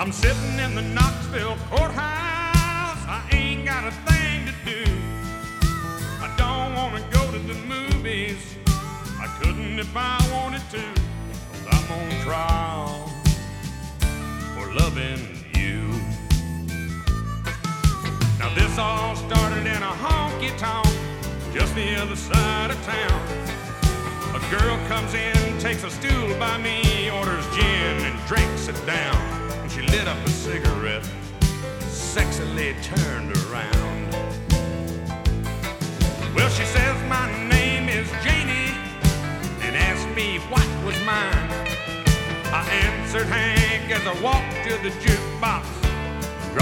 I'm sitting in the Knoxville courthouse. I ain't got a thing to do. I don't want to go to the movies. I couldn't if I wanted to. 'Cause I'm on trial for loving you. Now this all started in a honky-tonk just the other side of town. A girl comes in, takes a stool by me, orders gin and drinks it down. And she lit up a cigarette, sexily turned around. Well, she says my name is Janie and asked me what was mine. I answered Hank as I walked to the jukebox.